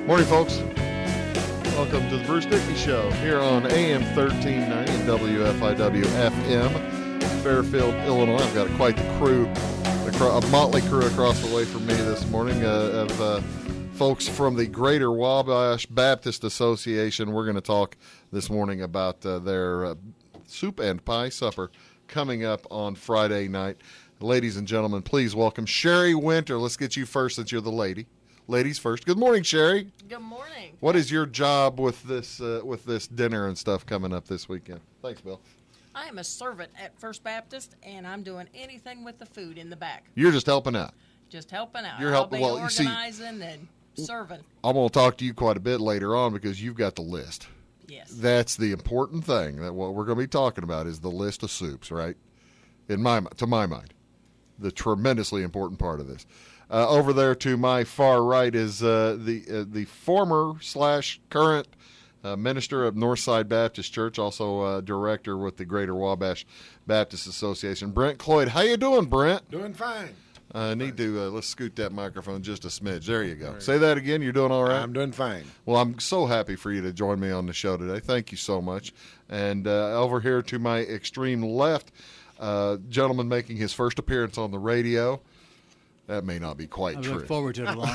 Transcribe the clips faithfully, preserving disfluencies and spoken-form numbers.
Morning, folks. Welcome to the Bruce Dickey Show here on A M thirteen ninety and W F I W F M, Fairfield, Illinois. I've got quite the crew, a motley crew across the way from me this morning uh, of uh, folks from the Greater Wabash Baptist Association. We're going to talk this morning about uh, their uh, soup and pie supper coming up on Friday night. Ladies and gentlemen, please welcome Sherry Winter. Let's get you first since you're the lady. Ladies first. Good morning, Sherry. Good morning. What is your job with this uh, with this dinner and stuff coming up this weekend? Thanks, Bill. I am a servant at First Baptist, and I'm doing anything with the food in the back. You're just helping out. Just helping out. You're helping. I'll be Well, you see, organizing and serving. I'm going to talk to you quite a bit later on because you've got the list. Yes. That's the important thing. That what we're going to be talking about is the list of soups, right? In my to my mind, the tremendously important part of this. Uh, over there to my far right is uh, the uh, the former slash current uh, minister of Northside Baptist Church, also uh, director with the Greater Wabash Baptist Association, Brent Cloyd. How you doing, Brent? Doing fine. I uh, need to uh, let's scoot that microphone just a smidge. There you go. Right. Say that again. You're doing all right? I'm doing fine. Well, I'm so happy for you to join me on the show today. Thank you so much. And uh, over here to my extreme left, uh, gentleman making his first appearance on the radio. That may not be quite I true. I look forward to it a long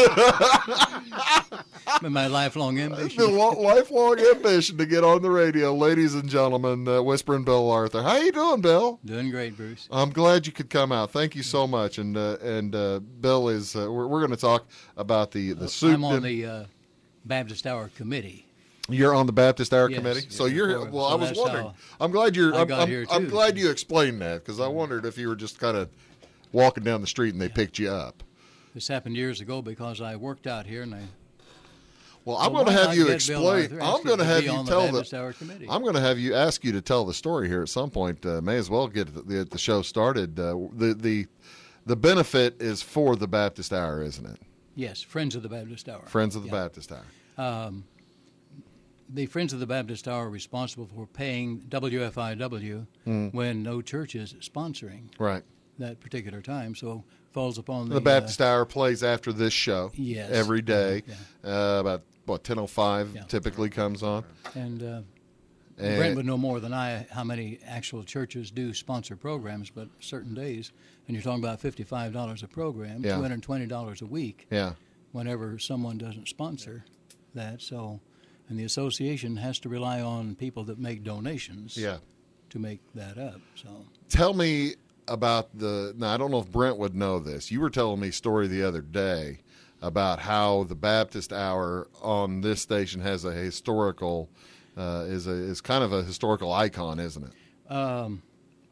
time. Been my lifelong ambition. The lifelong ambition to get on the radio. Ladies and gentlemen, uh, Whispering Bill Arthur. How you doing, Bill? Doing great, Bruce. I'm glad you could come out. Thank you so much. And uh, and uh, Bill is, uh, we're, we're going to talk about the, the soup. I'm on the uh, Baptist Hour Committee. You're on the Baptist Hour yes, Committee? Yes, So you're, before, well, so I was wondering. how I'm glad you're, I I'm, got I'm, here, I'm too. glad you explained that because I wondered if you were just kind of walking down the street and they yeah. picked you up. This happened years ago because I worked out here and I. Well, I'm well, going to have you Bill explain. Arthur I'm going to have you on tell the. the I'm going to have you ask you to tell the story here at some point. Uh, may as well get the, the show started. Uh, the the the benefit is for the Baptist Hour, isn't it? Yes, Friends of the Baptist Hour. Friends of the yeah. Baptist Hour. Um, the Friends of the Baptist Hour are responsible for paying W F I W mm. when no church is sponsoring. Right. That particular time, so falls upon the, the Baptist uh, Hour plays after this show. Yes. Every day, yeah. uh, about what ten oh five yeah. typically comes on. And, uh, and Brent would know more than I how many actual churches do sponsor programs, but certain days, and you're talking about fifty-five dollars a program, yeah. two hundred twenty dollars a week. Yeah. Whenever someone doesn't sponsor that, so and the association has to rely on people that make donations. Yeah. To make that up. So tell me about the, now I don't know if Brent would know this. You were telling me a story the other day about how the Baptist Hour on this station has a historical, uh, is a is kind of a historical icon, isn't it? Um,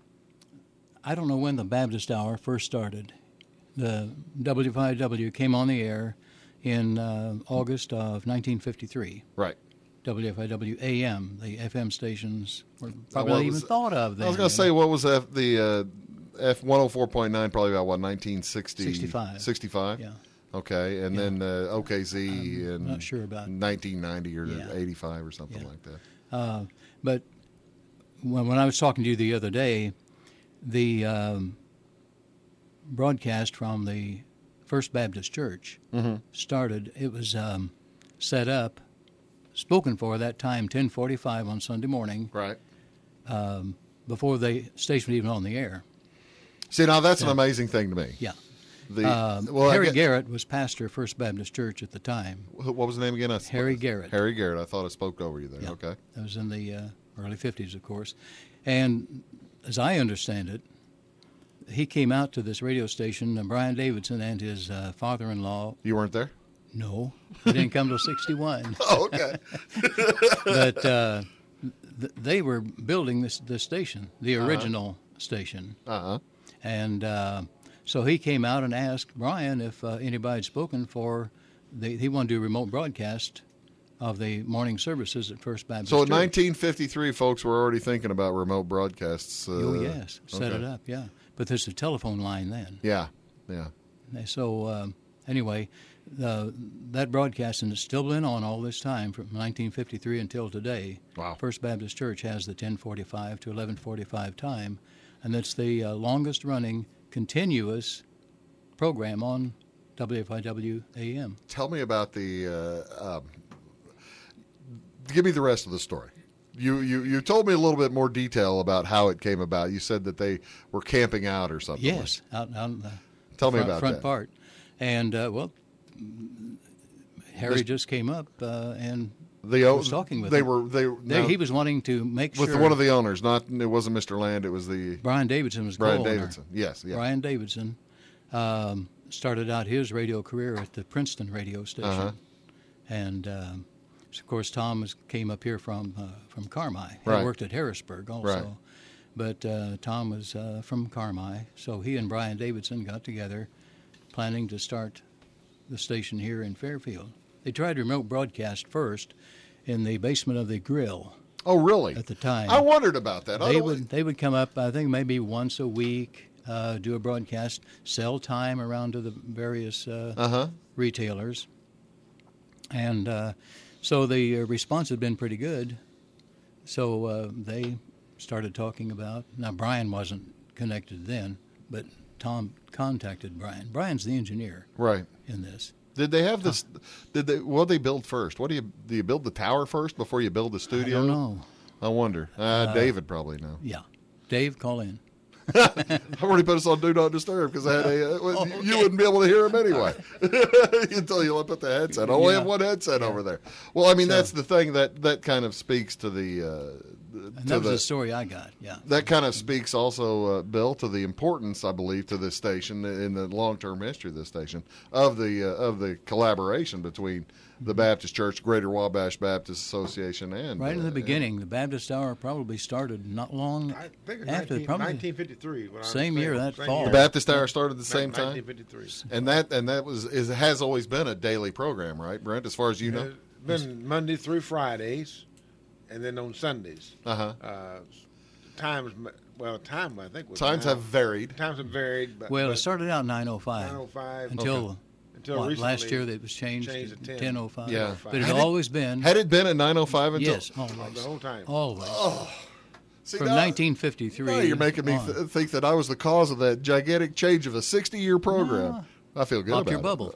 I don't know when the Baptist Hour first started. The W F I W came on the air in uh, August of nineteen fifty-three. Right. W F I W A M, the F M stations were probably what not even was, thought of then. I was going to say, what was F, the uh, F one oh four point nine, probably about, what, nineteen sixty? sixty-five. sixty-five? Yeah. Okay, and yeah. then uh, O K Z I'm in not sure about nineteen ninety or yeah. eighty-five or something yeah. like that. Uh, but when, when I was talking to you the other day, the um, broadcast from the First Baptist Church mm-hmm. started, it was um, set up, spoken for that time, ten forty-five on Sunday morning. Right. Um, before the station was even on the air. See, now that's yeah. an amazing thing to me. Yeah. The, um, well, Harry get, Garrett was pastor of First Baptist Church at the time. What was the name again? I, Harry Garrett. Harry Garrett. I thought I spoke over you there. Yeah. Okay. That was in the uh, early fifties, of course. And as I understand it, he came out to this radio station, and Brian Davidson and his uh, father-in-law. You weren't there? No. He didn't come till sixty-one. Oh, okay. But uh, th- they were building this, this station, the original uh-huh. station. Uh-huh. And uh, so he came out and asked Brian if uh, anybody had spoken for, the, he wanted to do a remote broadcast of the morning services at First Baptist So in Church. nineteen fifty-three, folks were already thinking about remote broadcasts. Uh, oh, yes. Set okay. it up, yeah. But there's a telephone line then. Yeah, yeah. So um, anyway, uh, that broadcasting has still been on all this time from nineteen fifty-three until today. Wow. First Baptist Church has the ten forty-five to eleven forty-five time, and that's the uh, longest running continuous program on W F I W A M. Tell me about the. Uh, um, give me the rest of the story. You, you you told me a little bit more detail about how it came about. You said that they were camping out or something. Yes, out, out in the Tell front, me about front that. part. And, uh, well, Harry This- just came up uh, and The was talking with they him. were they, They, now, he was wanting to make with sure one of the owners. Not it wasn't Mister Land. It was the Brian Davidson was Brian co-owner. Davidson. Yes, yeah. Brian Davidson um, started out his radio career at the Princeton radio station, Uh-huh. and um, of course Tom was, came up here from uh, from Carmi. He Right. worked at Harrisburg also, Right. but uh, Tom was uh, from Carmi, so he and Brian Davidson got together, planning to start the station here in Fairfield. They tried remote broadcast first in the basement of the Grill Oh, really? at the time. I wondered about that. I They don't- would they would come up, I think maybe once a week, uh, do a broadcast, sell time around to the various uh, Uh-huh. retailers, and uh, so the uh, response had been pretty good. So uh, they started talking about. Now Brian wasn't connected then, but Tom contacted Brian. Brian's the engineer Right. in this. Did they have this? Did they? What did they build first? What do you do? You build the tower first before you build the studio? I don't know. I wonder. Uh, David probably know. Yeah, Dave, call in. I've already put us on Do Not Disturb because I had a. Uh, Oh, You okay. wouldn't be able to hear him anyway until you put the headset. I only Yeah. have one headset over there. Well, I mean So- that's the thing that that kind of speaks to the. Uh, And to that was the the story I got. Yeah. that kind of speaks also, uh, Bill, to the importance, I believe, to this station in the long-term history of this station of the uh, of the collaboration between the Baptist Church, Greater Wabash Baptist Association, and Right in uh, the beginning, the Baptist Hour probably started not long I think it's after, nineteen, probably nineteen fifty-three. When I same understand. year, that Same fall. the year. Baptist Hour started at the same time, nineteen fifty-three. and that and that was is has always been a daily program, right, Brent? As far as you know, It's been Monday through Fridays, and then on Sundays. uh-huh. Uh, times, well, time I think was Times nine- have varied. times have varied. But, Well, but it started out nine oh five nine oh five until, until what, recently last year that was changed, changed to to ten oh five. Yeah. But it Had had it- always been, Had it been at nine oh five until yes, the always, whole time. always. See, From now- nineteen fifty-three now you're making me on. th- think that I was the cause of that gigantic change of a sixty-year program. I feel good Pop about your it. bubble.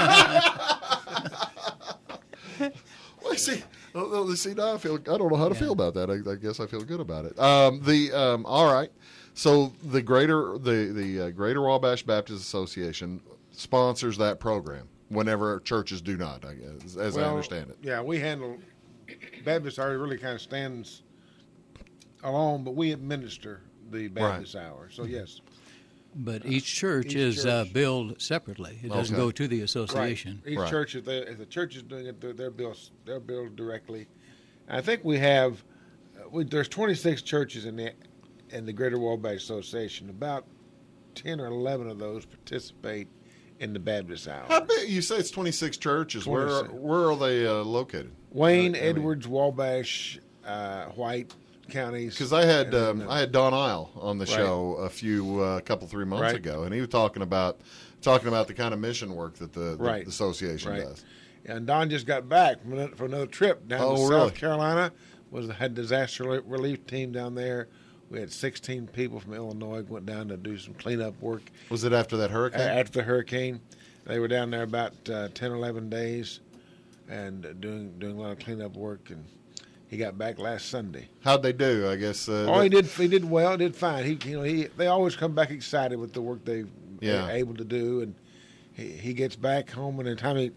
Well, see, oh, oh, see, now I feel I don't know how to feel about that. I, I guess I feel good about it. Um, the um, all right. So the greater the the uh, Greater Wabash Baptist Association sponsors that program whenever churches do not. I guess, as I Well, understand it. Yeah, we handle Baptist Hour really kind of stands alone, but we administer the Baptist Hour. So yes, But each church Each is uh, church. billed separately. It doesn't Okay. go to the right. association. Each Right. church, if, they, if the church is doing it, they're, they're billed. They're billed directly. I think we have. Uh, we, there's twenty-six churches in the in the Greater Wabash Association. About ten or eleven of those participate in the Baptist Hour. How big? You say it's twenty-six churches. Where twenty-six. where are they uh, located? Wayne, I mean- Edwards, Wabash, uh, White counties. Because I had And then, um, uh, I had Don Isle on the Right. show a few uh, couple three months Right. ago, and he was talking about talking about the kind of mission work that the, the, Right. the association Right. does. And Don just got back from another, from another trip down Oh, to really? South Carolina. Was had disaster rel- relief team down there. We had sixteen people from Illinois went down to do some cleanup work Was it after that a- hurricane? after the hurricane. They were down there about uh, ten or eleven days, and uh, doing doing a lot of cleanup work. And he got back last Sunday. How'd they do? I guess. Uh, Oh, he did. He did well. Did fine. He, you know, he. They always come back excited with the work they Yeah. are able to do, and he, he gets back home, and the time he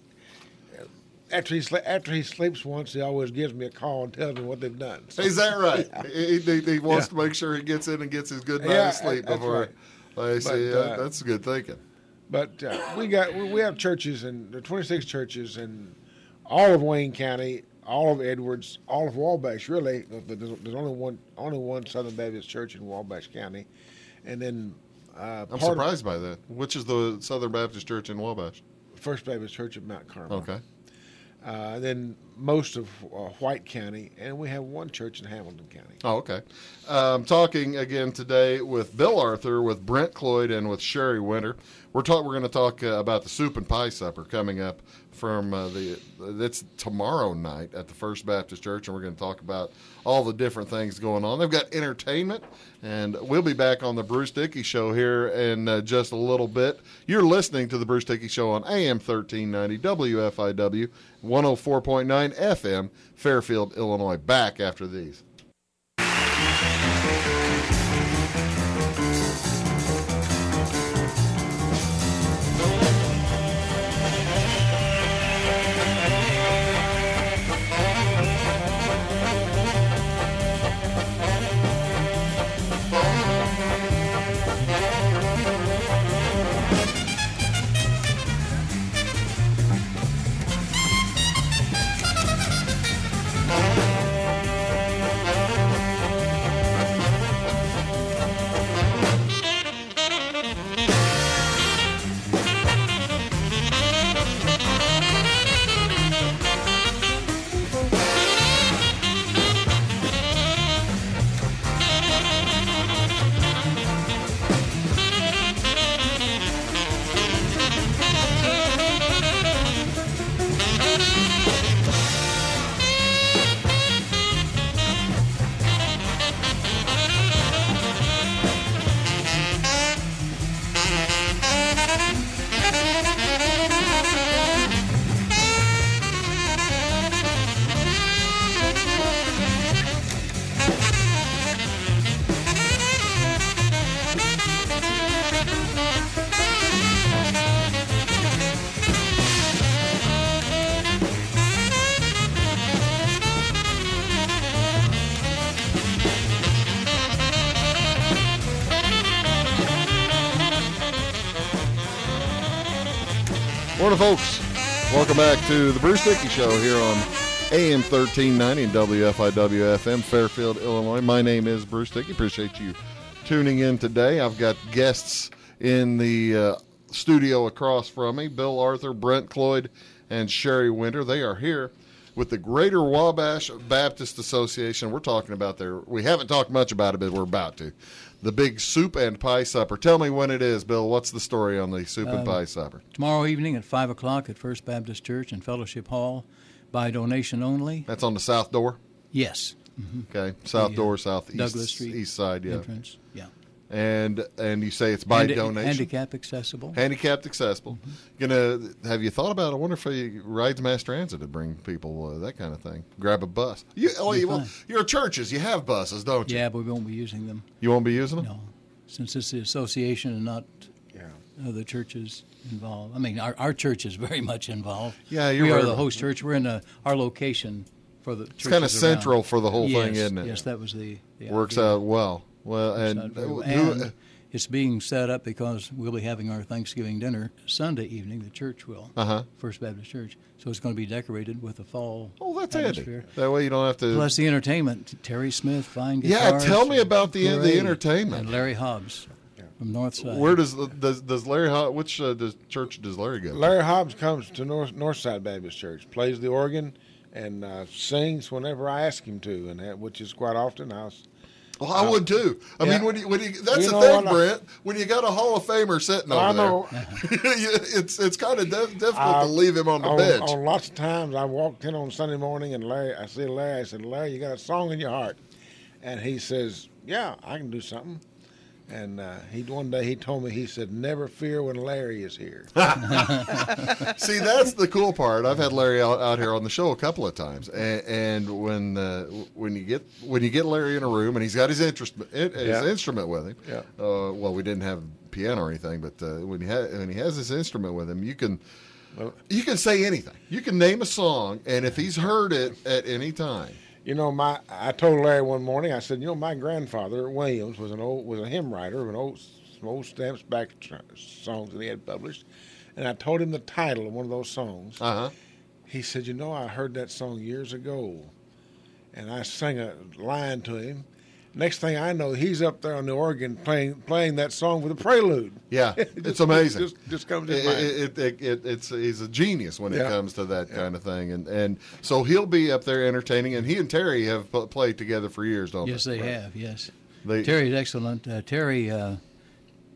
after he sle- after he sleeps once, he always gives me a call and tells me what they've done. So, Is that right? he, he, he wants Yeah. to make sure he gets in and gets his good night Yeah, of sleep that's before. I see. But, uh, uh, that's good thinking. but uh, we got we we have churches, and there are twenty-six churches in all of Wayne County, all of Edwards, all of Wabash. Really, there's, there's only one only one Southern Baptist church in Wabash County, and then uh, I'm part of surprised by that. Which is the Southern Baptist Church in Wabash? First Baptist Church of Mount Carmel. Okay. Uh, then most of uh, White County, and we have one church in Hamilton County. Oh, okay. Um, talking again today with Bill Arthur, with Brent Cloyd, and with Sherry Winter. we're talk, we're going to talk uh, about the soup and pie supper coming up from uh, the that's tomorrow night at the First Baptist Church, and we're going to talk about all the different things going on. They've got entertainment, and we'll be back on the Bruce Dickey Show here in uh, just a little bit. You're listening to the Bruce Dickey Show on A M thirteen ninety W F I W, one oh four point nine F M, Fairfield, Illinois. Back after these. Morning, folks. Welcome back to the Bruce Dickey Show here on A M thirteen ninety and W F I W F M, Fairfield, Illinois. My name is Bruce Dickey. Appreciate you tuning in today. I've got guests in the uh, studio across from me, Bill Arthur, Brent Cloyd, and Sherry Winter. They are here with the Greater Wabash Baptist Association. We're talking about their, we haven't talked much about it, but we're about to. The big soup and pie supper. Tell me when it is, Bill. What's the story on the soup and Uh, pie supper? Tomorrow evening at five o'clock at First Baptist Church and Fellowship Hall, by donation only. That's on the south door? Yes. Okay, south The, uh, door, southeast, Douglas Street east side, yeah. entrance. Yeah. And and you say it's by Handi- donation, Handicap accessible. handicapped accessible. Gonna have you thought about? I wonder if he rides mass transit to bring people uh, that kind of thing. Grab a bus. You, oh, Be you, well, fine. your churches, you have buses, don't you? Yeah, but we won't be using them. You won't be using them. No, since it's the association and not Yeah. other churches involved. I mean, our, our church is very much involved. Yeah, you're we are right. the host church. We're in a, our location for the. It's kind of central for the whole yes, thing, isn't it? Yes, that was the. the Works idea. out well. Well, Works and, out very well. who- And it's being set up because we'll be having our Thanksgiving dinner Sunday evening. The church will. uh-huh. First Baptist Church. So it's going to be decorated with a fall Oh, that's handy. atmosphere. That way you don't have to. Plus the entertainment. Terry Smith, fine Yeah, guitars. tell me about the- the Parade, entertainment. And Larry Hobbs from Northside. where does does does Larry? Ho- Which uh, does church does Larry go? to? Larry Hobbs comes to North Northside Baptist Church, plays the organ, and uh, sings whenever I ask him to, and that, which is quite often. I was, Well, I would too. I Yeah. mean, when you, when you, that's You the know thing, what, I- Brent. When you got a Hall of Famer sitting over I know. there, it's it's kind of dif- difficult I- to leave him on the on, bench. on lots of times, I walked in on Sunday morning, and Larry, I said, Larry, I said, Larry, you got a song in your heart, and he says, yeah, I can do something. And uh, he one day he told me, he said, never fear when Larry is here. See, that's the cool part. I've had Larry out, out here on the show a couple of times, and, and when uh, when you get when you get Larry in a room and he's got his interest his Yeah. instrument with him. Yeah. Uh, well, we didn't have piano or anything, but uh, when he ha- when he has his instrument with him, you can. Well, You can say anything. You can name a song, and if he's heard it at any time, You know, my I told Larry one morning. I said, you know, my grandfather Williams was an old was a hymn writer of an old some old stamps back tr- songs that he had published, and I told him the title of one of those songs. uh huh. He said, you know, I heard that song years ago, and I sang a line to him. Next thing I know, he's up there on the organ playing playing that song with a prelude. Yeah, It it's just- amazing. Just, just comes in It, mind. it, it, it, it's he's a genius when it Yeah. comes to that kind of thing, and and so he'll be up there entertaining. And he and Terry have p- played together for years, don't Yes, they? they have. Yes. They- Terry's excellent. Uh, Terry uh,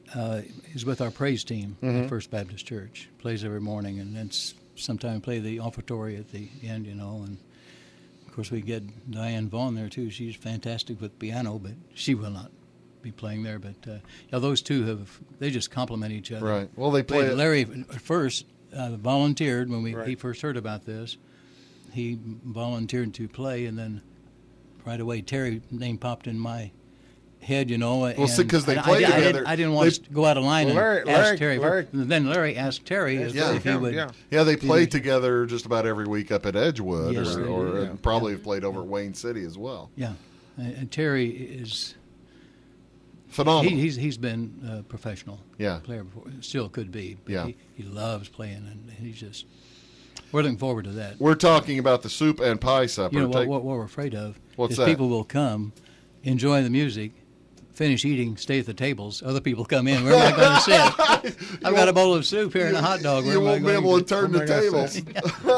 uh, is with our praise team Mm-hmm. at First Baptist Church. Plays every morning, and it's sometimes play the offertory at the end, you know. And of course, we get Diane Vaughn there too. She's fantastic with piano, but she will not be playing there. But uh, yeah, those two have they just complement each other. Right. Well, they play. But it- Larry at first uh, volunteered when we Right. he first heard about this. He volunteered to play, and then right away Terry name popped in my head, you know. Well, see, and 'cause they I- play I, I together. didn't, I didn't want They- to go out of line Well, and Larry- ask Larry- Terry. Larry- then Larry asked Terry if, Yeah. if he would. Yeah. Yeah, they play Yeah. together just about every week up at Edgewood, Yes, or, they do, or yeah. and probably have played over at Wayne City as well. Yeah, and, and Terry is Phenomenal. he, he's he's been a professional Yeah. player before, still could be. But Yeah. he, he loves playing, and he's just we're looking forward to that. We're talking about the soup and pie supper. You know what, Take- what, what we're afraid of What's is that? people will come, enjoy the music, finish eating, stay at the tables. Other people come in. Where am I going to sit? I've got a bowl of soup here and a hot dog. Where you am I won't be going able to to? turn Where the am I tables.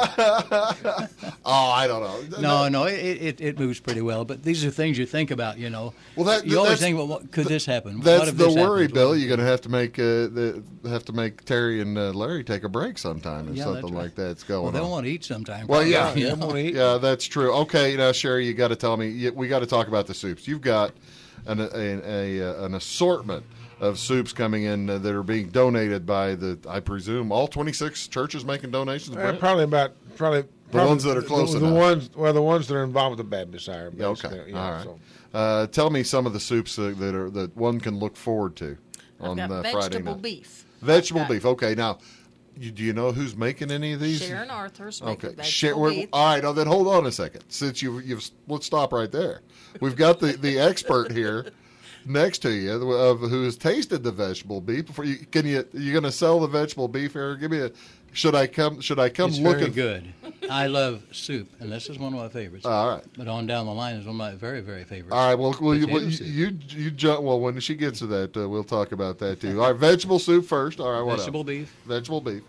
gonna Oh, I don't know. No, no, it, it it moves pretty well. But these are things you think about. You know, Well, that- you always that's- think, well, what, could this happen? What That's if the this worry, happens? Bill. You're going to have to make uh, the, have to make Terry and uh, Larry take a break sometime if Yeah, something that's right. like that's going Well, they'll on. want to eat sometime. Well, yeah, probably, you Yeah, know. I'm gonna eat. Yeah, that's true. Okay, now Sherry, you got to tell me. you- We got to talk about the soups. You've got an a, a, a an assortment of soups coming in uh, that are being donated by the, I presume, all twenty-six churches making donations. Uh, Brent? probably about probably The ones that are close the, the enough. ones well the ones that are involved with the Baptist Hour. Yeah, okay, basically, all right. so. Uh, tell me some of the soups uh, that are that one can look forward to on I've got uh, Friday vegetable night. beef. Vegetable I've got beef. Okay, now, you, do you know who's making any of these? Sharon Arthur's making Okay. vegetable Sher- we're- beef. all right. Now then, hold on a second. Since you you've let's stop right there. We've got the, the expert here next to you of who has tasted the vegetable beef. Before you can you you going to sell the vegetable beef here? Give me a. Should I come? Should I come It's looking? very good. I love soup, and this is one of my favorites. All right. But on down the line is one of my very, very favorites. All right. Well, well, you, Potato well, you, soup. you you jump. Well, when she gets to that, uh, we'll talk about that too. All right. Vegetable soup first. All right. What Vegetable else? beef. Vegetable beef.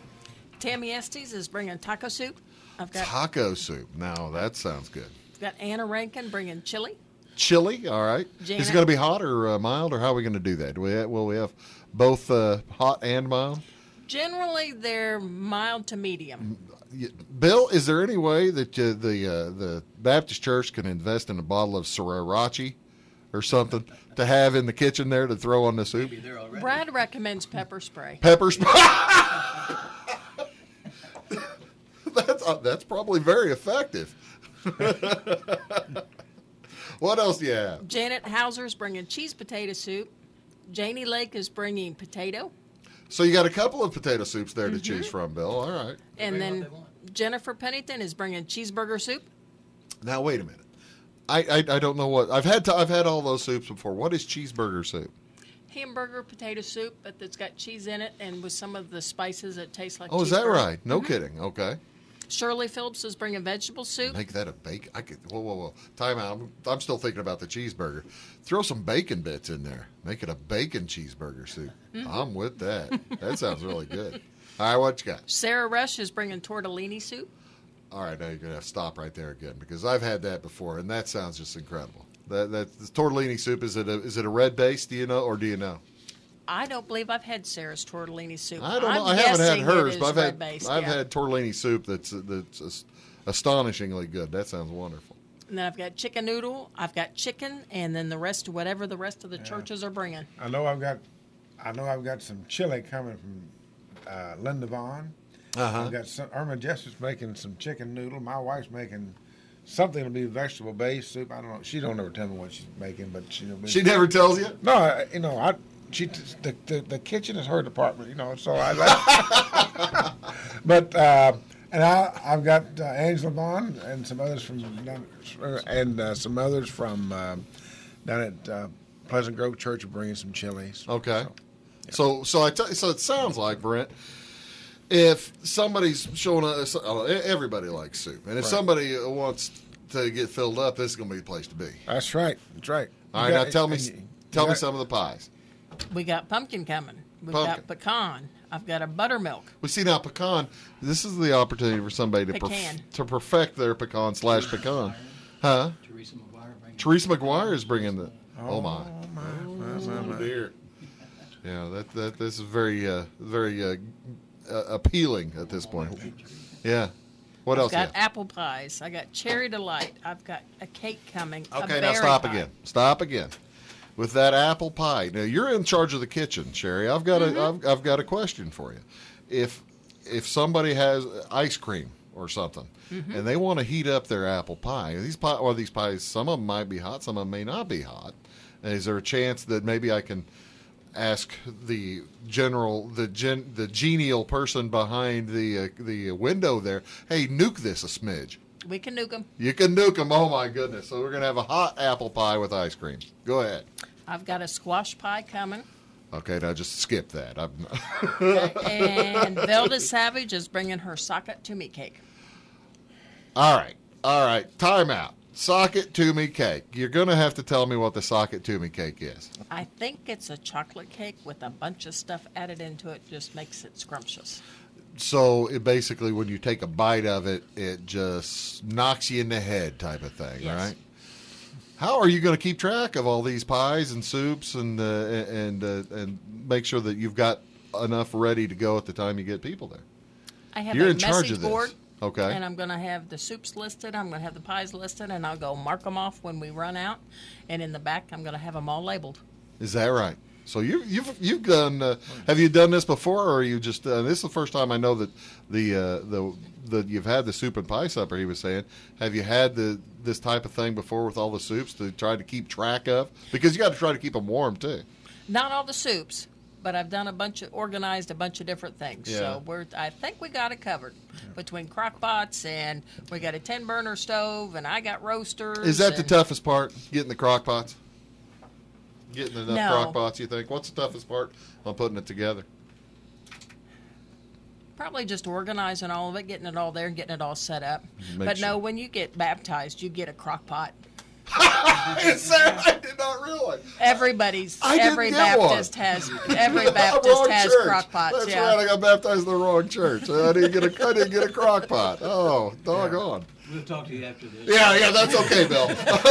Tammy Estes is bringing taco soup. I've got Taco soup. Now that sounds good. I've got Anna Rankin bringing chili. Chili. All right. Is Janet- it going to be hot or uh, mild, or how are we going to do that? Do we have, will we have both uh, hot and mild? Generally, they're mild to medium. Y- Bill, is there any way that uh, the uh, the Baptist Church can invest in a bottle of Sriracha or something to have in the kitchen there to throw on the soup? Maybe they're already. Brad recommends pepper spray. Pepper spray. that's uh, that's probably very effective. What else do you have? Janet Hauser's bringing cheese potato soup. Janie Lake is bringing potato. So you got a couple of potato soups there to choose from, Bill. All right. And Bring then what they want. Jennifer Pennington is bringing cheeseburger soup. Now wait a minute. I, I, I don't know what I've had. To, I've had all those soups before. What is cheeseburger soup? Hamburger potato soup, but it's got cheese in it and with some of the spices that taste like Oh, is that cheeseburger. right? No kidding. Okay. Shirley Phillips is bringing vegetable soup. Make that a bacon. I could. Whoa, whoa, whoa. Time out. I'm, I'm still thinking about the cheeseburger. Throw some bacon bits in there. Make it a bacon cheeseburger soup. I'm with that. That sounds really good. All right, what you got? Sarah Rush is bringing tortellini soup. All right, now you're gonna have to stop right there again because I've had that before, and that sounds just incredible. That that this tortellini soup is it a is it a red base? Do you know or do you know? I don't believe I've had Sarah's tortellini soup. I don't I'm know. I haven't had guessing hers, it but is I've had red-based, I've yeah. had tortellini soup that's that's as- astonishingly good. That sounds wonderful. And then I've got chicken noodle. I've got chicken, and then the rest, whatever the rest of the churches are bringing. I know I've got, I know I've got some chili coming from uh, Linda Vaughn. Uh-huh. I've got some, Irma Jessups making some chicken noodle. My wife's making something to be vegetable based soup. I don't know. She don't ever tell me what she's making, but she. She never tells you. No, I- you know I. She the, the the kitchen is her department, you know. So I like. But uh, and I I've got uh, Angela Vaughn and some others from down, and uh, some others from uh, down at uh, Pleasant Grove Church are bringing some chilies. Okay. So so I tell you, so it sounds like Brent. If somebody's showing us, uh, everybody likes soup, and if Right. somebody wants to get filled up, this is going to be the place to be. That's right. That's right. All You right, got- now tell me and you- tell you me got- some of the pies. We got pumpkin coming. We've Pumpkin. got pecan. I've got a buttermilk. We see now pecan. This is the opportunity for somebody to perf- Pecan. to perfect their pecan slash pecan, huh? Teresa McGuire bringing. Teresa McGuire is bringing the. Oh, my! Oh, my, my, my, Oh my. dear! Yeah, that that this is very uh, very uh, uh, appealing at this point. Yeah. What I've else? got you have? apple pies. I got cherry delight. I've got a cake coming. a Okay, now berry stop pie. again. Stop again. With that apple pie. Now you're in charge of the kitchen, Sherry. I've got Mm-hmm. a I've, I've got a question for you. If if somebody has ice cream or something, Mm-hmm. and they want to heat up their apple pie, these pie or these pies, some of them might be hot, some of them may not be hot. And is there a chance that maybe I can ask the general, the gen, the genial person behind the uh, the window there, hey, nuke this a smidge? We can nuke them. You can nuke them. Oh my goodness! So we're gonna have a hot apple pie with ice cream. Go ahead. I've got a squash pie coming. Okay, now just skip that. I'm And Velda Savage is bringing her socket to me cake. all right, all right. Time out. Socket to me cake. You're gonna have to tell me what the socket to me cake is. I think it's a chocolate cake with a bunch of stuff added into it, just makes it scrumptious. So it basically, when you take a bite of it, it just knocks you in the head, type of thing, Yes. right? How are you going to keep track of all these pies and soups and uh, and uh, and make sure that you've got enough ready to go at the time you get people there? I have You're a in charge message of this. board. Okay. And I'm going to have the soups listed. I'm going to have the pies listed, and I'll go mark them off when we run out. And in the back, I'm going to have them all labeled. Is that right? So you, you've you've done. Uh, have you done this before, or are you just? Uh, this is the first time I know that the uh, the the you've had the soup and pie supper. He was saying, have you had the this type of thing before with all the soups to try to keep track of? Because you got to try to keep them warm too. Not all the soups, but I've done a bunch of organized a bunch of different things. Yeah. So we're I think we got it covered between crock pots, and we got a ten burner stove, and I got roasters. Is that the and- toughest part? Getting the crock pots? Getting enough No. crock pots, you think? What's the toughest part on putting it together? Probably just organizing all of it, getting it all there, and getting it all set up. Make but no, sure. when you get baptized, you get a crock pot. Is that? I did not realize. Everybody's I didn't every get one. Baptist has every Wrong Baptist has church. crock pots. That's yeah. right. I got baptized in the wrong church. I didn't get a. I didn't get a crock pot. Oh, doggone. We'll talk to you after this. Yeah, yeah, that's okay, Bill.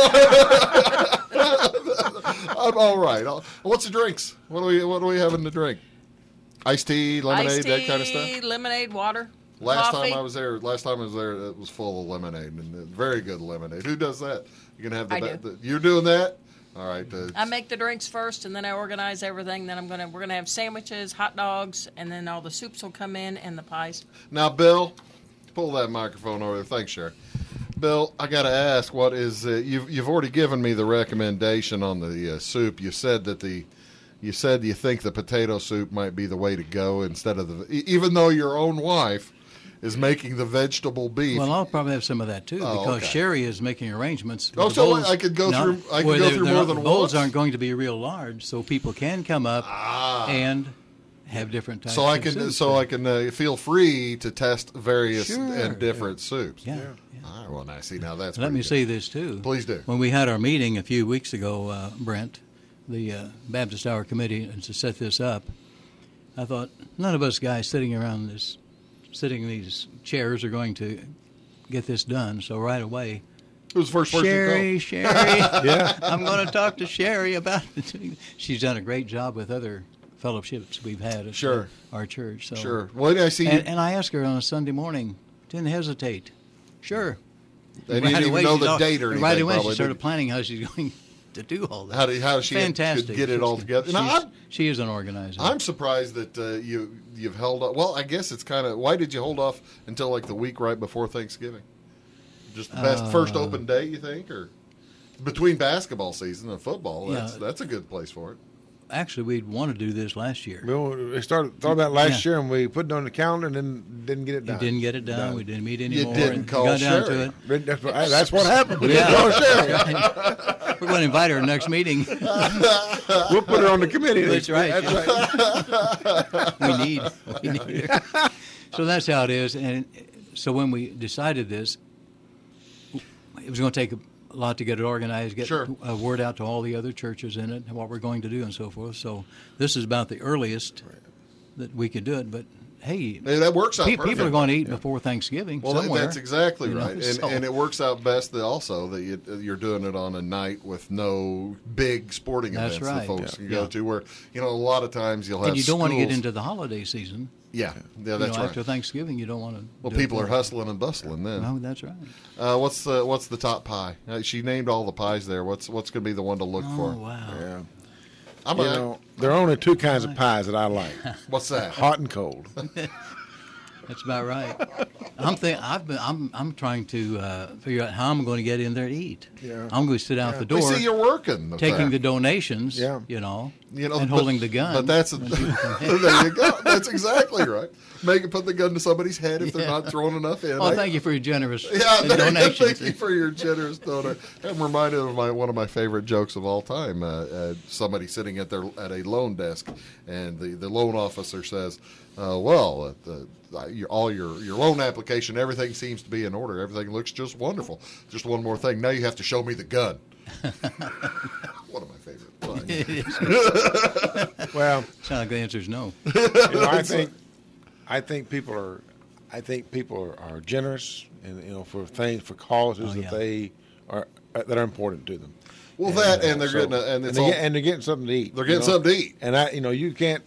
I'm all right. I'll- What's the drinks? What do we What do we having to drink? Iced tea, lemonade, Iced that kind of tea, stuff. lemonade, water. Last coffee. time I was there, last time I was there, it was full of lemonade and uh, very good lemonade. Who does that? You can have the, I the, do. You're doing that. All right. Uh, I make the drinks first, and then I organize everything. Then I'm gonna we're gonna have sandwiches, hot dogs, and then all the soups will come in and the pies. Now, Bill, pull that microphone over there. Thanks, Sherry. Bill, I got to ask, what is uh, you've you've already given me the recommendation on the uh, soup. You said that the you said you think the potato soup might be the way to go instead of the e- even though your own wife is making the vegetable beef. Well, I'll probably have some of that too, Oh, because okay. Sherry is making arrangements. Oh, The so bowls- I could go no, through- I could where go they're- through they're more not- than the bowls once? aren't going to be real large, so people can come up Ah. and have different types. so I of can soups. so I can uh, feel free to test various Sure. and different soups. Yeah. All right. Well, now see now that's Let pretty me good. say this too. Please do. When we had our meeting a few weeks ago, uh, Brent, the uh, Baptist Hour Committee, and to set this up, I thought none of us guys sitting around this, sitting in these chairs, are going to get this done. So right away, Who's the first person you Sherry, Sherry, Yeah. I'm going to talk to Sherry about it. She's done a great job with other fellowships we've had at Sure. our church. So. called? Sure. Well, I see you. And, and I asked her on a Sunday morning, didn't hesitate. Sure. They didn't even away know she's the all- date or anything. Right away, probably, she started did planning how she's going to do all that. How did how she Fantastic. could get it She's- all together? Now, she's- I'm, she is an organizer. I'm surprised that uh, you you've held up. Well, I guess it's kind of why did you hold off until like the week right before Thanksgiving? Just the best Uh, first open day, you think, or between basketball season and football? That's Yeah. that's a good place for it. Actually, we'd want to do this last year. We we started thought about last Yeah. year, and we put it on the calendar, and then didn't get it We done. didn't get it done. We didn't meet anymore. didn't and call got down Sherry. to it. But That's what, that's what happened. We Yeah. didn't call Sherry. We're going to invite her next meeting. We'll put her on the committee. That's right. That's right. we need. We need her. So that's how it is. And so when we decided this, it was going to take a lot to get it organized, get Sure. a word out to all the other churches in it, and what we're going to do and so forth. So this is about the earliest that we could do it. But hey, Hey, that works out pe- perfect. people are going to eat before Thanksgiving Well, somewhere. that's exactly you know, right, and so- and it works out best that also that you, you're doing it on a night with no big sporting That's events that right. folks Yeah. can go Yeah. to. Where you know a lot of times you'll have and you don't want to get schools- into the holiday season. yeah, yeah, You that's know, right. After Thanksgiving, you don't want to. Well, do it people are then. hustling and bustling then. No, that's right. Uh, what's the what's the top pie? Uh, she named all the pies there. What's what's going to be the one to look Oh for? wow. Yeah. I'm You a, know, there are only two kinds of pies that I like: what's that? hot and cold. That's about right. I'm think I've been I'm I'm trying to uh, figure out how I'm going to get in there to eat. Yeah. I'm going to sit out the We door, see you're working. with taking that. the donations. Yeah. You know, You know, and but- holding the gun. But that's And people can- there you go. That's exactly right. Make it put the gun to somebody's head if they're Yeah. not throwing enough in. Oh, I- thank you for your generous Yeah, there you go. donations. Thank you for your generous donor. I'm reminded of my one of my favorite jokes of all time. Uh, uh, somebody sitting at their at a loan desk, and the, the loan officer says, uh, "Well, uh, the, uh, your, all your your loan application, everything seems to be in order. Everything looks just wonderful. Just one more thing. Now you have to show me the gun." One of my favorite lines. Well, Sound like the answer is no. you know, I think I think people are I think people are, are generous and you know for things for causes Oh, that yeah. they are uh, that are important to them. Well, that uh, and they're so- getting a, and and, it's they all, get, and they're getting something to eat. they're you getting know? something to eat. And I, you know, you can't.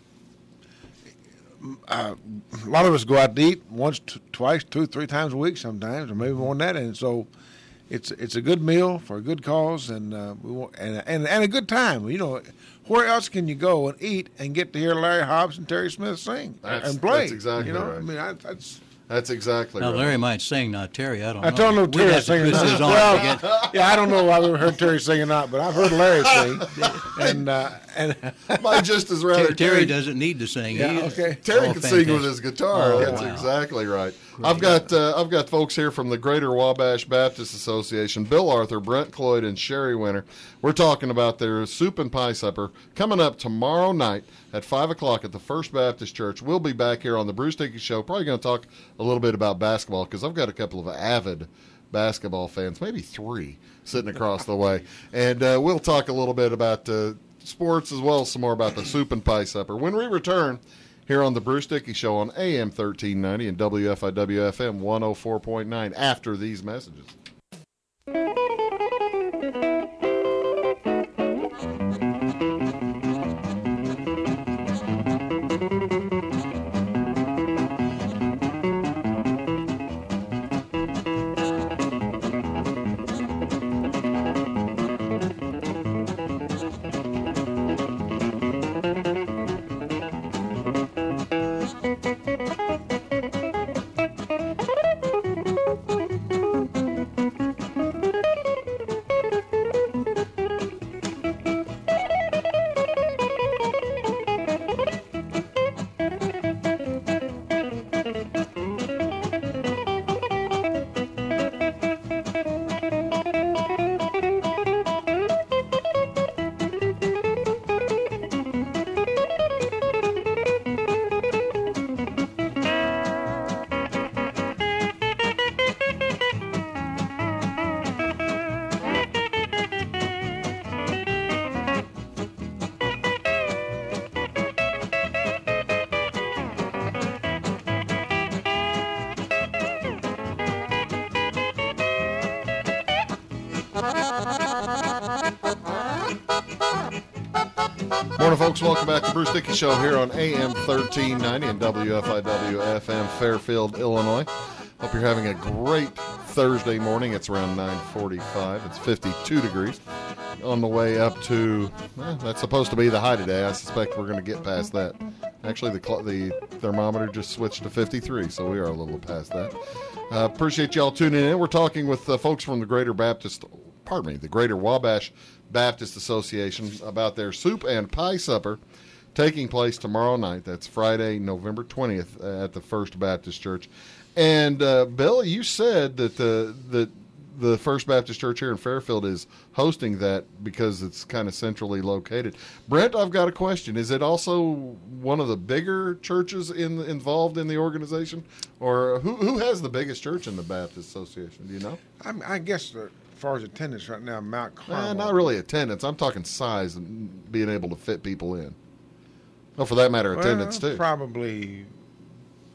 Uh, a lot of us go out to eat once, t- twice, two, three times a week, sometimes, or maybe more than that. And so, it's it's a good meal for a good cause, and uh, we want, and, and and a good time. You know, where else can you go and eat and get to hear Larry Hobbs and Terry Smith sing That's- and play? that's exactly you know, right. I mean, I, that's. That's exactly Now right. Larry might sing, not Terry. I don't I know. don't know We'd Terry have to singing. twist his arm Well, to get- yeah, I don't know if I've ever heard Terry sing or not, but I've heard Larry sing, and uh, and My just as rather Terry, Terry doesn't need to sing. Yeah, He- okay. Terry Oh, can sing with fantastic. his guitar. Oh, That's wow. exactly right. I've got uh, I've got folks here from the Greater Wabash Baptist Association: Bill Arthur, Brent Cloyd, and Sherry Winter. We're talking about their soup and pie supper coming up tomorrow night at five o'clock at the First Baptist Church. We'll be back here on the Bruce Dickey Show. Probably going to talk a little bit about basketball because I've got a couple of avid basketball fans, maybe three, sitting across the way, and uh, we'll talk a little bit about uh, sports as well as some more about the soup and pie supper when we return here on the Bruce Dickey Show on A M thirteen ninety and W F I W F M one oh four point nine after these messages. Morning, folks. Welcome back to the Bruce Dickey Show here on A M thirteen ninety and W F I W F M Fairfield, Illinois. Hope you're having a great Thursday morning. It's around nine forty-five. It's fifty-two degrees. On the way up to, well, that's supposed to be the high today. I suspect we're going to get past that. Actually, the cl- the thermometer just switched to fifty-three, so we are a little past that. Uh, appreciate y'all tuning in. We're talking with uh, folks from the Greater Baptist, pardon me, the Greater Wabash Baptist Association about their soup and pie supper taking place tomorrow night. That's Friday, November twentieth at the First Baptist Church. And uh, Bill, you said that the that the First Baptist Church here in Fairfield is hosting that because it's kind of centrally located. Brent, I've got a question. Is it also one of the bigger churches in involved in the organization, or who who has the biggest church in the Baptist Association? Do you know? I'm, I guess uh, as far as attendance right now, Mount Carmel. Uh, not really attendance. I'm talking size and being able to fit people in. Oh, for that matter, Well, attendance too. Probably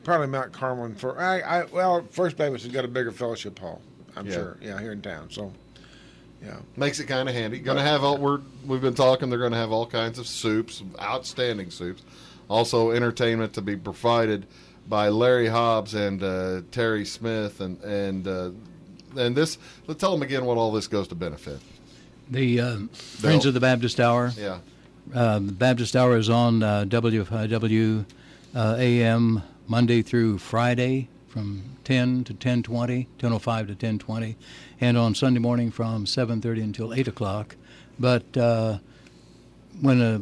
probably Mount Carmel. And for I, I well, First Baptist has got a bigger fellowship hall. I'm Yeah. sure. Yeah, here in town. So, yeah. Makes it kind of handy. Going to have all we're we've been talking. They're going to have all kinds of soups, outstanding soups. Also, entertainment to be provided by Larry Hobbs and uh, Terry Smith, and and uh, and this. Let's tell them again what all this goes to benefit. The uh, Friends of the Baptist Hour. Yeah. Uh, the Baptist Hour is on uh, W F I W uh, A M Monday through Friday from ten to ten twenty, ten oh five to ten twenty, and on Sunday morning from seven thirty until eight o'clock. But uh, when a,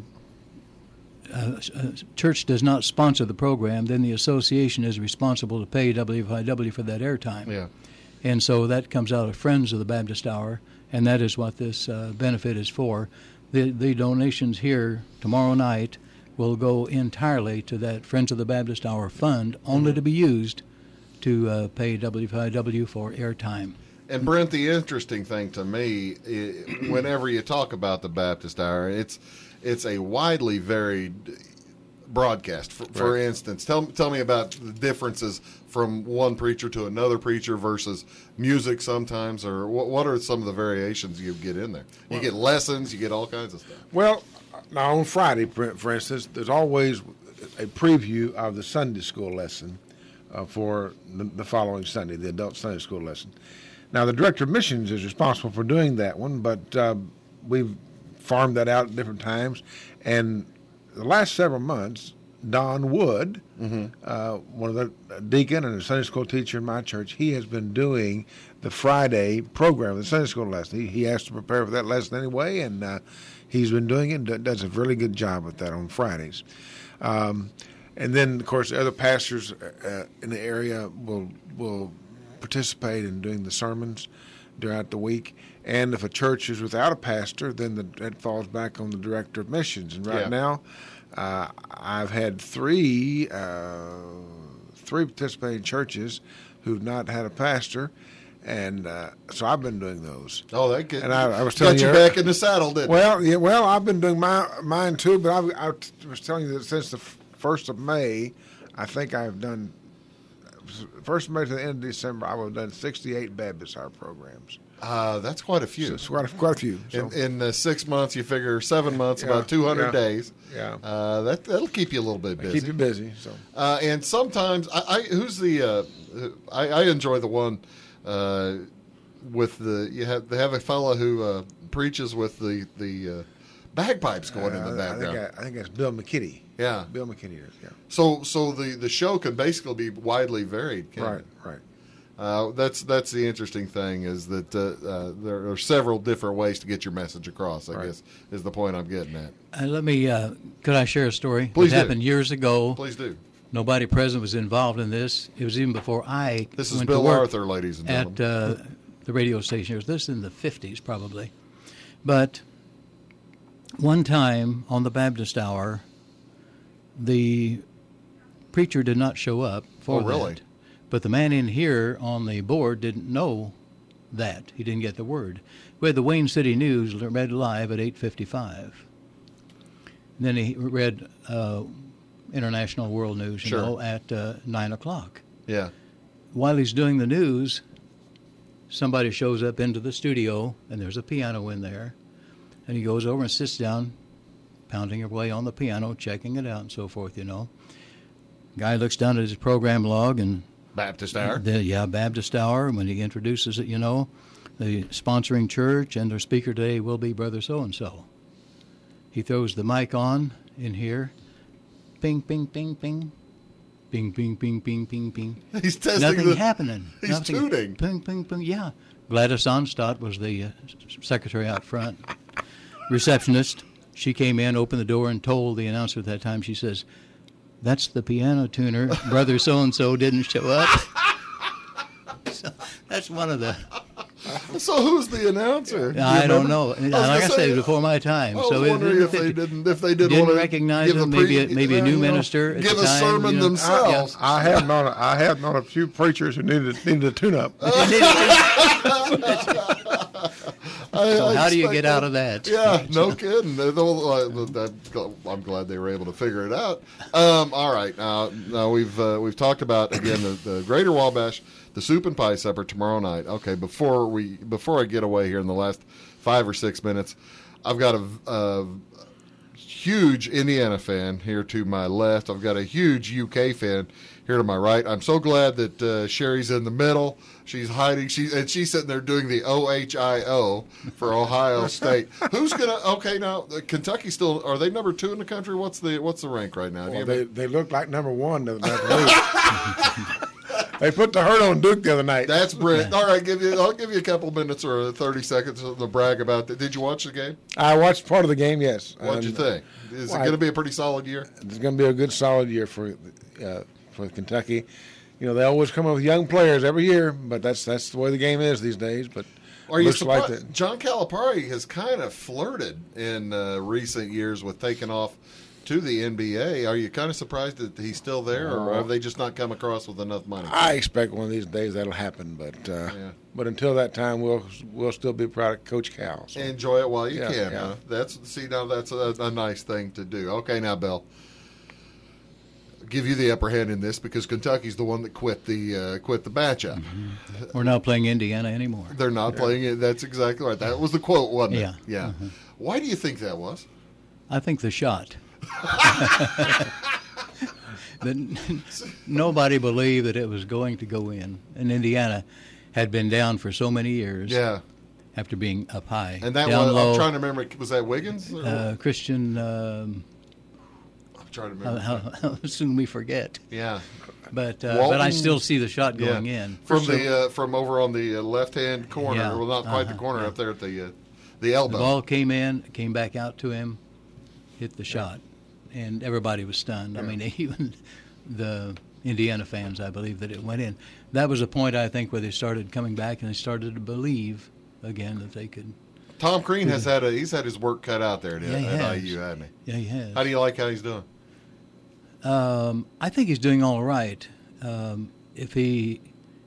a, a church does not sponsor the program, then the association is responsible to pay W F I W for that airtime. Yeah. And so that comes out of Friends of the Baptist Hour, and that is what this uh, benefit is for. The, the donations here tomorrow night will go entirely to that Friends of the Baptist Hour fund, only to be used to uh, pay W F I W for airtime. And Brent, the interesting thing to me, I whenever you talk about the Baptist Hour, it's it's a widely varied broadcast. For, for Right. instance, tell tell me about the differences from one preacher to another preacher versus music sometimes, or what, what are some of the variations you get in there? You get lessons, you get all kinds of stuff. Well, now on Friday, for for instance, there's always a preview of the Sunday school lesson uh, for the, the following Sunday, the adult Sunday school lesson. Now, the director of missions is responsible for doing that one, but uh, we've farmed that out at different times. And the last several months, Don Wood, mm-hmm. uh, one of the deacon and a Sunday school teacher in my church, he has been doing the Friday program, the Sunday school lesson. He, he has to prepare for that lesson anyway, and uh, he's been doing it and does a really good job with that on Fridays. Um, and then, of course, other pastors uh, in the area will will participate in doing the sermons throughout the week. And if a church is without a pastor, then the, that falls back on the director of missions. And right Yeah. now, uh, I've had three uh, three participating churches who've not had a pastor, and uh, so I've been doing those. Oh, that get, And I, I was telling got you you back in the saddle, didn't Well, yeah, well, I've been doing my mine too, but I, I was telling you that since the first of May, I think I've done first of May to the end of December. I've done sixty-eight Baptist Hour programs. Uh, that's quite a few. So it's quite a, quite a few. So. In, in uh, six months, you figure seven months, Yeah, about two hundred yeah, days. yeah. Uh, that that'll keep you a little bit busy. Keep you busy. So Uh, and sometimes, I, I who's the? Uh, I, I enjoy the one uh, with the. You have they have a fellow who uh, preaches with the the uh, bagpipes going in the Uh, I background. think, I, I think that's Bill McKitty. Yeah. Bill McKitty is. Yeah. So so the, the show can basically be widely varied. Can't Right. it? Right. Uh, that's that's the interesting thing is that uh, uh, there are several different ways to get your message across. I Right. guess is the point I'm getting at. Uh, let me, uh, could I share a story? Please It do. happened years ago. Please do. Nobody present was involved in this. It was even before I This is went Bill to work Arthur, ladies and at gentlemen. uh, the radio station. It was this in the fifties probably. But one time on the Baptist Hour, the preacher did not show up for Oh, really? that. But the man in here on the board didn't know that. He didn't get the word. We had the Wayne City News read live at eight fifty-five. And then he read uh, International World News, you Sure. know, at uh, nine o'clock. Yeah. While he's doing the news, somebody shows up into the studio, and there's a piano in there. And he goes over and sits down, pounding away on the piano, checking it out and so forth, you know. Guy looks down at his program log and Baptist Hour. the, yeah, Baptist Hour. When he introduces it, you know, the sponsoring church and their speaker today will be Brother So-and-so. He throws the mic on in here. Ping, ping, ping, ping. Ping, ping, ping, ping, ping, ping. He's testing Nothing the, happening. He's Nothing. tooting. Ping, ping, ping. Yeah. Gladys Onstadt was the uh, secretary out front. Receptionist. She came in, opened the door, and told the announcer at that time, she says, "That's the piano tuner. Brother so-and-so didn't show up." So that's one of the... So who's the announcer? Do you I don't remember? know. I was Like gonna I say, said, before my time. I was so wondering if it, they didn't if they did didn't want to recognize give him, the maybe pre- a- maybe a new you know, minister at give the a time, sermon you know. themselves. I have known a, I have known a few preachers who needed needed a tune-up. I I, So I how do you expect get out of that? Yeah, no kidding. They don't- uh, I'm glad they were able to figure it out. Um, all right, now, now we've uh, we've talked about again the, the Greater Wabash, the soup and pie supper tomorrow night. Okay, before we before I get away here in the last five or six minutes, I've got a, a huge Indiana fan here to my left. I've got a huge U K fan here to my right. I'm so glad that uh, Sherry's in the middle. She's hiding. She and she's sitting there doing the O H I O for Ohio State. Who's gonna? Okay, now Kentucky still are they number two in the country? What's the what's the rank right now? Well, they they look like number one the other week. They put the hurt on Duke the other night. That's Brent. All right, give you. I'll give you a couple minutes or thirty seconds to brag about that. Did you watch the game? I watched part of the game. Yes. What'd you And, think? Is well, it going to be a pretty solid year? It's going to be a good, solid year for uh, for Kentucky. You know, they always come up with young players every year, but that's that's the way the game is these days. But Are you looks surprised? like that. John Calipari has kind of flirted in uh, recent years with taking off to the N B A. Are you kind of surprised that he's still there, or have they just not come across with enough money? I expect one of these days that'll happen, but uh, Yeah. but until that time, we'll we'll still be proud of Coach Cal. So. Enjoy it while you Yeah, can. yeah. Huh? That's see now that's a, a nice thing to do. Okay, now Bill, give you the upper hand in this because Kentucky's the one that quit the uh, quit the matchup. Mm-hmm. We're not playing Indiana anymore. They're not playing it. That's exactly right. That was the quote, wasn't it? Yeah. Yeah. Uh-huh. Why do you think that was? I think the shot. that nobody believed that it was going to go in, and Indiana had been down for so many years. Yeah. After being up high, And that down was, low. I'm trying to remember, was that Wiggins? Or- uh, Christian. Um, I'm trying to how, remember. how, how soon we forget, Yeah. but uh, Walton- but I still see the shot Yeah. going in. From the uh, from over on the uh, left-hand corner, Yeah. well, not quite the Uh-huh. corner, Yeah. up there at the uh, the The elbow. ball came in, came back out to him, hit the shot, and everybody was stunned. I mean, even the Indiana fans, I believe, that it went in. That was a point, I think, where they started coming back and they started to believe again that they could. Tom Crean has had a he's had his work cut out there at, Yeah, he at has. I U, hasn't he? Yeah, he has. How do you like how he's doing? Um, I think he's doing all right. Um, if he,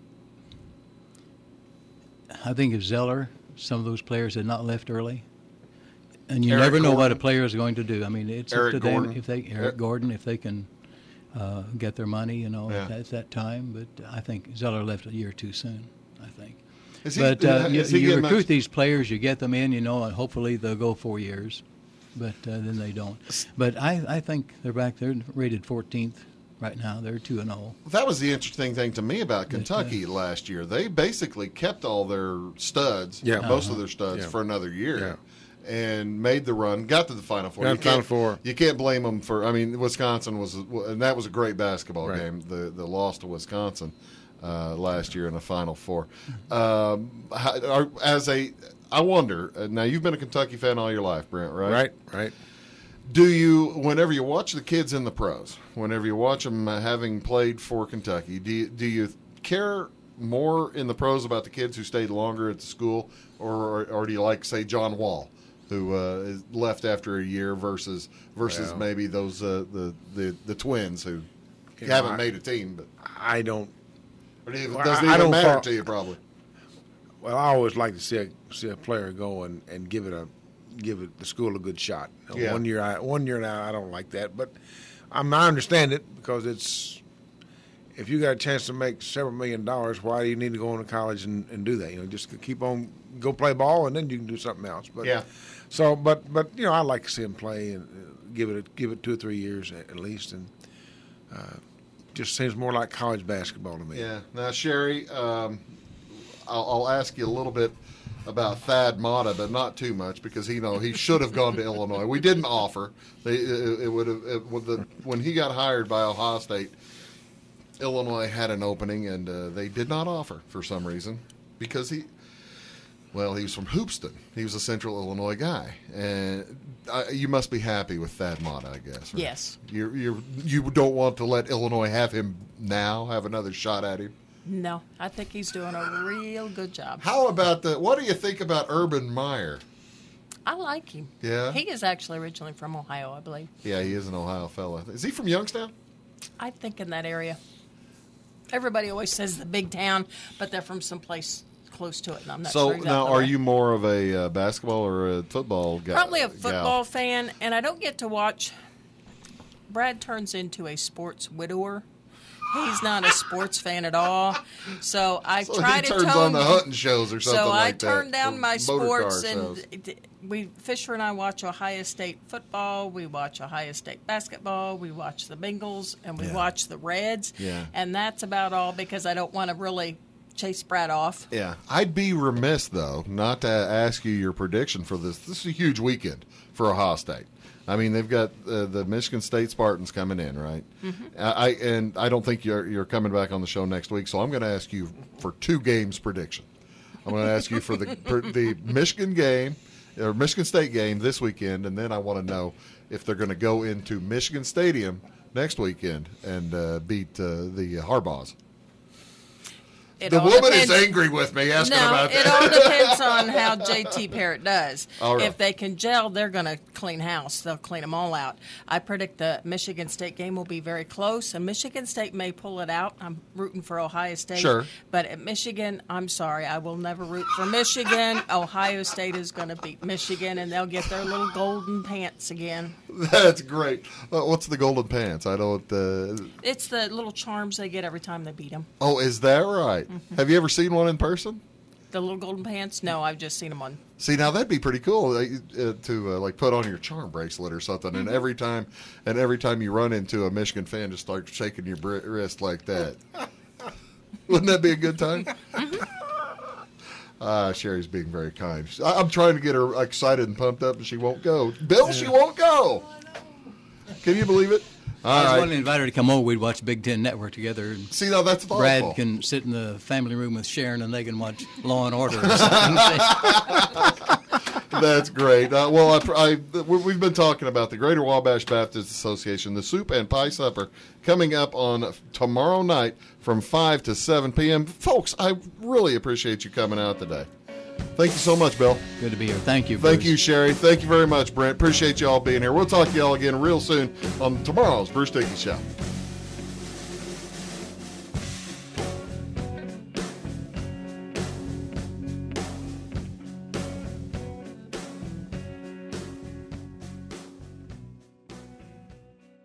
I think if Zeller, some of those players had not left early, and you Eric never know what Gordon. a player is going to do. I mean, it's Eric up to Gordon. them if they Eric Eric- Gordon if they can uh, get their money, you know, Yeah. at, that, at that time. But I think Zeller left a year too soon. I think. Is he, But uh, you, is he you getting recruit much- these players, you get them in, you know, and hopefully they'll go four years, but uh, then they don't. But I, I think they're back. They're rated fourteenth right now. They're two and zero. That was the interesting thing to me about Kentucky last year. They basically kept all their studs, Yeah. most Uh-huh. of their studs, Yeah. for another year. Yeah. And made the run, got to the Final Four. Got You to the Final can't- Four. You can't blame them for. I mean, Wisconsin was, and that was a great basketball Right. game. The the loss to Wisconsin uh, last year in the Final Four. Um, how, are, as a, I wonder. uh, Now you've been a Kentucky fan all your life, Brent, right? Right, right. Do you, whenever you watch the kids in the pros, whenever you watch them uh, having played for Kentucky, do you, do you care more in the pros about the kids who stayed longer at the school, or or do you like, say, John Wall, who uh, is left after a year, versus versus Well. maybe those uh, the, the the twins who You know, haven't I- made a team, but I don't. or do you, Well, doesn't I- I even don't matter follow- to you probably. Well, I always like to see a see a player go and, and give it a give it the school a good shot. You know, Yeah. One year, I, one year now, I don't like that, but I'm, I understand it because it's if you got a chance to make several million dollars, why do you need to go into college and, and do that? You know, just keep on go play ball and then you can do something else. But Yeah. So, but but you know, I like to see him play and uh, give it a, give it two or three years at, at least, and uh, just seems more like college basketball to me. Yeah. Now, Sherry, um, I'll, I'll ask you a little bit about Thad Matta, but not too much because he, you know, he should have gone to Illinois. We didn't offer. They, it, it would have it, with the, when he got hired by Ohio State. Illinois had an opening, and uh, they did not offer for some reason because he, well, he was from Hoopeston. He was a Central Illinois guy, and uh, you must be happy with Thad Matta, I guess. Right? Yes. You you you don't want to let Illinois have him now, have another shot at him. No, I think he's doing a real good job. How about the? What do you think about Urban Meyer? I like him. Yeah? He is actually originally from Ohio, I believe. Yeah, he is an Ohio fella. Is he from Youngstown? I think in that area. Everybody always says the big town, but they're from someplace close to it, and I'm not So sure exactly now, are where. you more of a uh, basketball or a football guy? Probably a gal? football fan, and I don't get to watch. Brad turns into a sports widower. He's not a sports fan at all. So I So try he to turns tone. on the hunting shows or something so I like that. turn down or my motor car sports, and shows. d- we Fisher and I watch Ohio State football. We watch Ohio State basketball. We watch the Bengals, and we Yeah. watch the Reds. Yeah. And that's about all because I don't want to really chase Brad off. Yeah, I'd be remiss though not to ask you your prediction for this. This is a huge weekend for Ohio State. I mean, they've got uh, the Michigan State Spartans coming in, right? Mm-hmm. I and I don't think you're you're coming back on the show next week, so I'm going to ask you for two games prediction. I'm going to ask you for the for the Michigan game or Michigan State game this weekend, and then I want to know if they're going to go into Michigan Stadium next weekend and uh, beat uh, the Harbaughs. It The all woman depends- is angry with me asking no, about it that. all depends on how J T Parrott does. All right. If they can gel, they're going to clean house. They'll clean them all out. I predict the Michigan State game will be very close, and Michigan State may pull it out. I'm rooting for Ohio State. Sure. But at Michigan, I'm sorry, I will never root for Michigan. Ohio State is going to beat Michigan, and they'll get their little golden pants again. That's great. Uh, what's the golden pants? I don't. Uh, It's the little charms they get every time they beat them. oh, is that right? Mm-hmm. Have you ever seen one in person? The little golden pants? No, I've just seen them on. See, now that'd be pretty cool uh, uh, to uh, like put on your charm bracelet or something, Mm-hmm. and every time, and every time you run into a Michigan fan, just start shaking your br- wrist like that. Wouldn't that be a good time? Uh, Sherry's being very kind. I- I'm trying to get her excited and pumped up, and she won't go. Bill, she won't go. Can you believe it? All I was right. wanting to invite her to come over. We'd watch Big Ten Network together. And See, now that's thoughtful. Brad can sit in the family room with Sharon, and they can watch Law and Order or something. That's great. Uh, well, I, I, we've been talking about the Greater Wabash Baptist Association, the Soup and Pie Supper, coming up on tomorrow night from five to seven p.m. Folks, I really appreciate you coming out today. Thank you so much, Bill. Good to be here. Thank you. Thank Bruce. you, Sherry. Thank you very much, Brent. Appreciate you all being here. We'll talk to you all again real soon on tomorrow's Bruce Dickey Show.